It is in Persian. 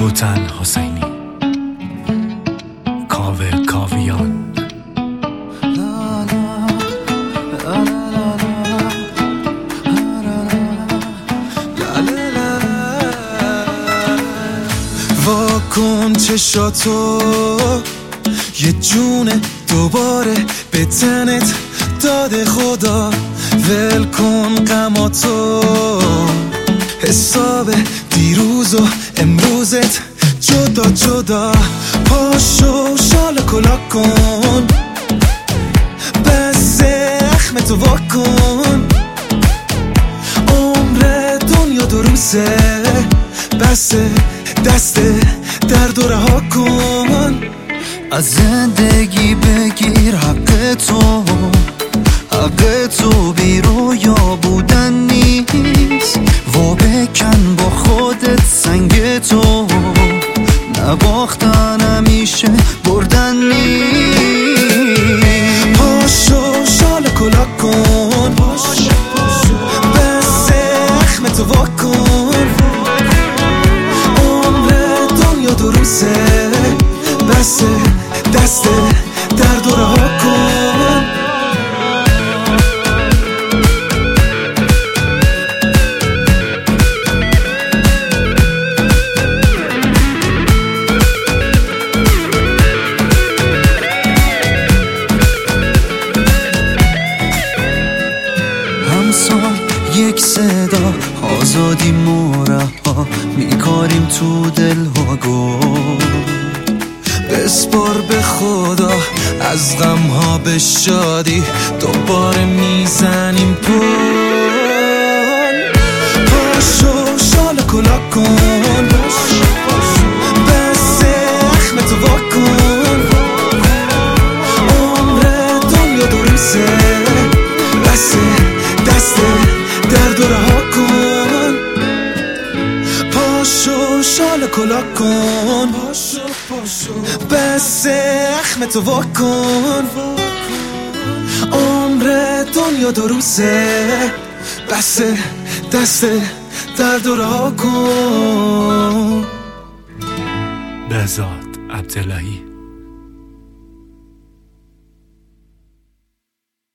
هوتن حسینی، کاوه کاویان. واکن چشاتو، یه جون دوباره به تنت داده خدا. ول کن غماتو، حساب دیروز و امروزت جدا جدا. پاشو شال کلا کن، بس اخمتو واکن. عمر دنیا دو روزه، بس دست درد و رها کن. از زندگی بگیر حق تو بی رویا بودن نیست. و بکن با خودت سنگ تو، نباختن همیشه بردن نیست. پاشو شال کلا کن، بس اخمتو واکن. عمر دنیا دو روزه، بس دست درد و رها کن. همسال یک صدا، آزادی مرحبا میکاریم تو دلها گل. بسپار به خدا، از غمها به شادی دوباره میزنیم پل. پاشو شال کلا کن، بس اخمتو واکن. عمر دنیا دو روزه، بس دست درد و رها کن. پاشو شال کلا کن، بس اخمتو واکن. عمر دنیا دو روزه، بس دست درد و رها کن. بهزاد عبداللهی.